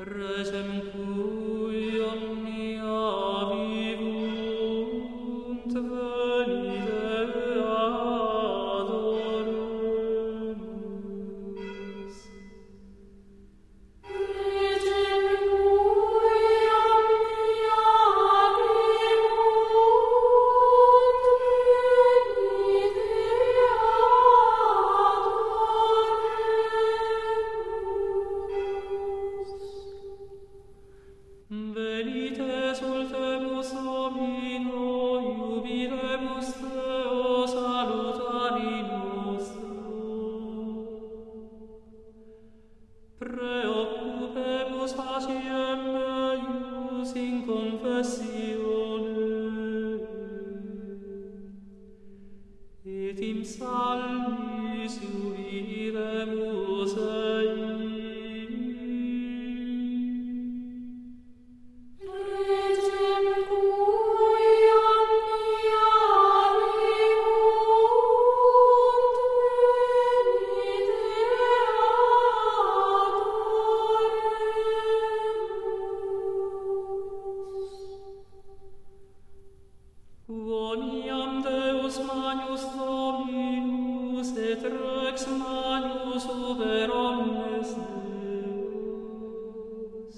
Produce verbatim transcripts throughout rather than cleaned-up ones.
Resem cui omnia vivunt, venite adoremus. Resem cui omnia vivunt, venite adoremus. Venite soltemus Domino, jubilemus Deo salutari nostro. Preoccupemus faciem meius in confessione, et in psalmis jubilemus ei. Resem cui omnia vivunt, venite adoremus. Quoniam Deus magnus Dominus et rex magnus uber omnes Deus.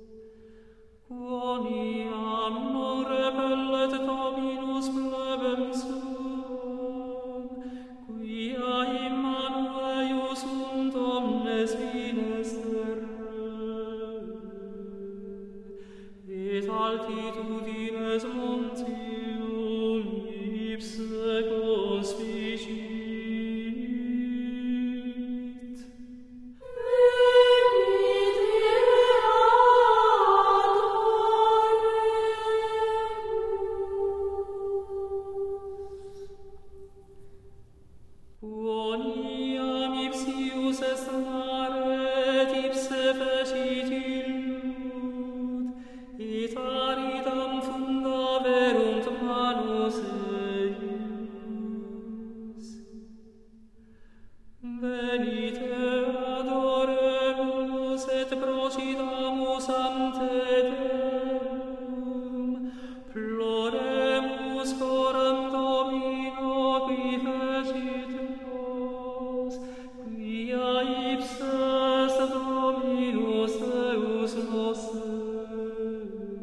Quoniam non repellet Dominus plebem suam, quia Immanueius sunt omnes fines terrae, et altitudines montium ipse conspicit. Venite adoremus. Quoniam ipsius est mare, et ipse fecit illud, et aridam funda verunt manus eius. Venite adoremus et procidamus ante Deum, ploremus coram Domino qui fecit nos, quia ipse est Dominus Deus noster.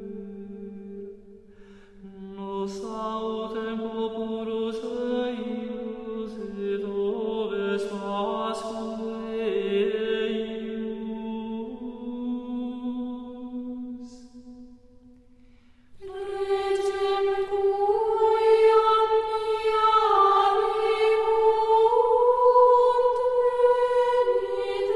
Nos autem populus eius et oves Paschae eius. Resem cui omnia vivunt, venite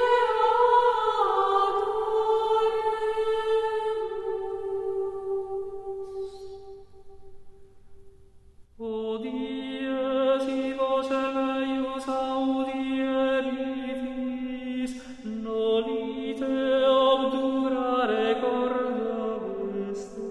adoremus. Odie si vocem eius audieris, nolite obdurare corda vestra.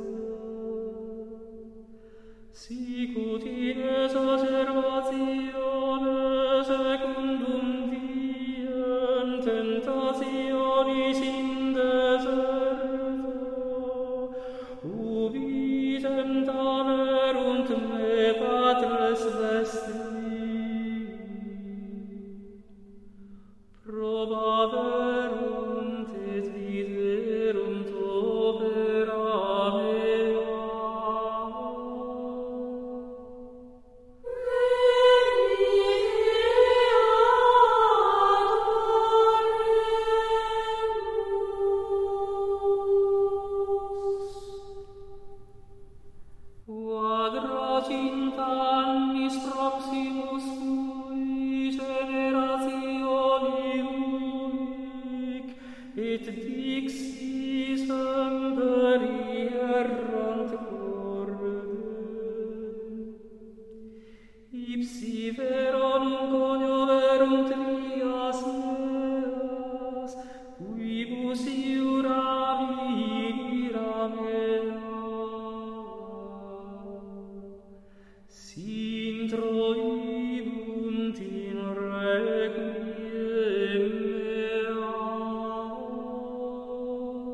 Sicut in exacerbatione secundum diem tentationis in deserto, ubi tentaverunt me patres vestri, probaverunt et viderunt opera mea. Quadraginta annis proximus fui generationi uic, et dixi semperi errant corde. Ipsi vero non conioverunt vias meas, quibus iuravi ira mea. Sintroibunt in requiem mea.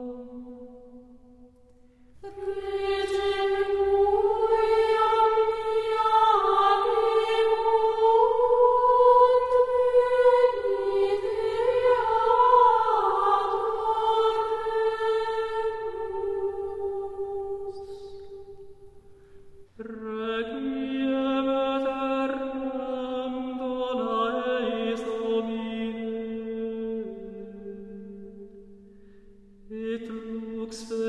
spes